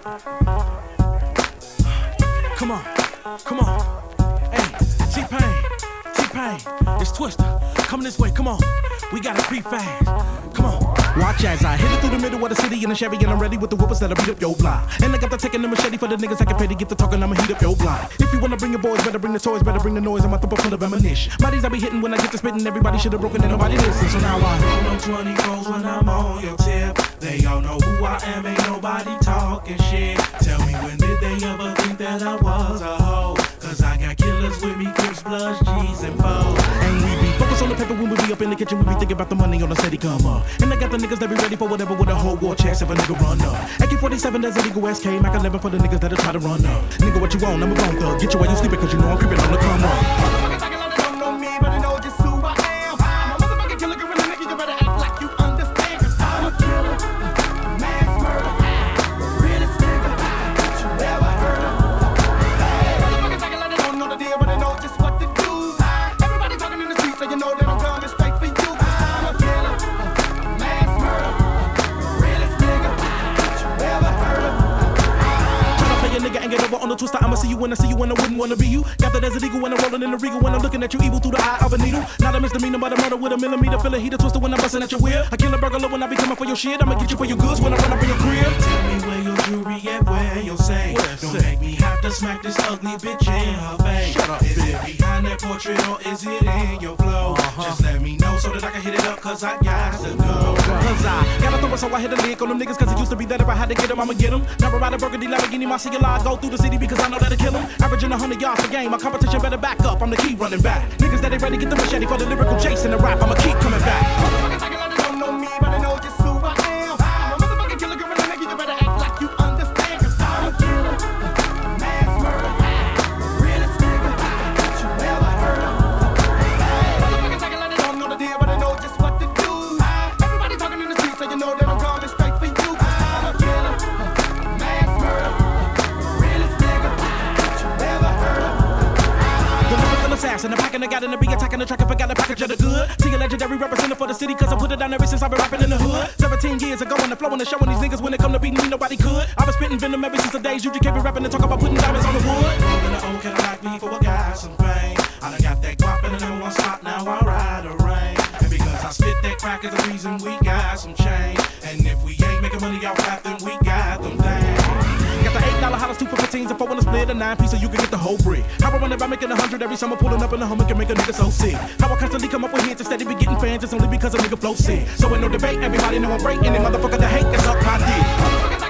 Come on, come on. Hey, T-Pain, it's Twister. Come this way, come on. We gotta creep fast. Come on. Watch as I hit it through the middle of the city in a Chevy, and I'm ready with the whoopers that'll beat up your block. And I got the taking the machete for the niggas I can pay to get the talking, I'ma heat up your block. If you wanna bring your boys, better bring the toys, better bring the noise, I'm a thumper full of ammunition. Bodies I be hitting when I get to spitting, everybody should've broken and nobody listens. So now I roll on 20 rolls when I'm on your tip. They all know who I am, ain't nobody talking shit. Tell me, when did they ever think that I was a hoe? Cause I got killers with me, Crips, Bloods, G's, and foes. And we be focused on the paper when we be up in the kitchen, we be thinking about the money on the steady come up. And I got the niggas that be ready for whatever with a whole war chest if a nigga run up. AK-47, that's illegal SK, Mac 11 for the niggas that'll try to run up. Nigga, what you want? I'm a bone thug. Get you while you sleeping, cause you know I'm creeping on the come up. On the twister, I'ma see you when I see you when I wouldn't wanna be you. Got that as an eagle when I'm rolling in the regal, when I'm looking at you evil through the eye of a needle. Not a misdemeanor, but a murder with a millimeter. Feel a heater twister when I'm busting at your wheel. I kill a burglar when I be coming for your shit. I'ma get you for your goods when I run up in your crib. Tell me where your jewelry at, where your say. Don't make me have to smack this ugly bitch in her face. Is it behind that portrait or is it in your flow? Just let me know so that I can hit it up, cause I got to go. Cause I gotta throw it, so I hit a lick on them niggas, cause it used to be that if I had to get them, I'ma get them. Never ride a burgundy Lamborghini, my CLI, I go through the city because I know that'll kill them. Averaging 100 yards per game, my competition better back up, I'm the key running back. Niggas that ain't ready, get the machete for the lyrical chase and the rap, I'ma keep coming back. Don't know me, but I know just who I am. I'm a motherfucking killer, girl, and nigga, you better act like you understand, cause I'm a killer, mass murder, realest nigga that you ever heard of. Motherfuckers acting like they don't know the deal, but I know just what to do. Everybody talking in the streets, so you know that I'm coming straight for you. I'm a killer, mass murder, realest nigga that you ever heard of. The lyrical assassin, the packing, I got in the beat, attacking the track, I forgot the package of the good. See a legendary representative for the city, cause I put it down ever since I've been rapping in the hood. 17 years ago, when the flow and the showing these niggas when it come to beating me, nobody could. I've been spitting venom ever since the days you just kept rapping and talk about putting diamonds on the wood. Rolling the old Cadillac before I got some pain. I done got that guap in the number one spot, now I ride the rain. And because I spit that crack is the reason we got some change. And if we ain't making money off rap, then we got them things. Got the $8 hollers, 2 for 15s, and 4 on the split, a 9 piece so you can get the whole brick. How I run it by making 100 every summer, pulling up in the Hummer can make a nigga so sick. How I constantly come up with hits instead of be getting fans, it's only because a nigga flow sick. So ain't no debate, everybody know I'm breaking, and motherfucker the hate that's up my dick.